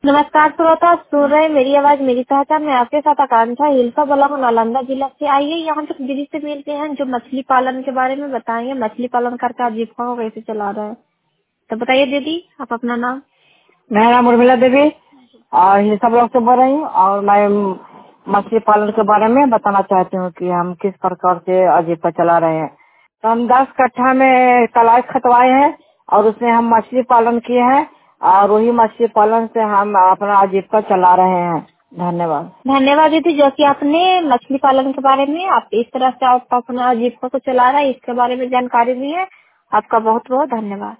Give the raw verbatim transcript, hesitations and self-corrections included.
नमस्कार श्रोता, आप सुन रहे हैं मेरी आवाज मेरी पहचान। मैं आपके साथ आकांक्षा हिल्सा बलाम नालंदा जिला से। आइए यहाँ तक दीदी से मिलते हैं जो मछली पालन के बारे में बताएंगे। मछली पालन करके आप जीविका को कैसे चला रहे हैं, तो बताइए दीदी आप अपना नाम। मेरा नाम उर्मिला देवी और हिलसा ब्लॉक से बोल रही हूँ और मैं मछली पालन के बारे में बताना चाहती हूँ कि हम किस प्रकार से आजीविका चला रहे हैं। तो हम दस कट्ठा में तालाब खतवाए हैं और उसमें हम मछली पालन किए हैं और वही मछली पालन से हम अपना आजीविका चला रहे हैं। धन्यवाद। धन्यवाद दीदी, जो कि आपने मछली पालन के बारे में आप इस तरह से आप अपना आजीविका को चला रहे हैं, इसके बारे में जानकारी दी है। आपका बहुत बहुत धन्यवाद।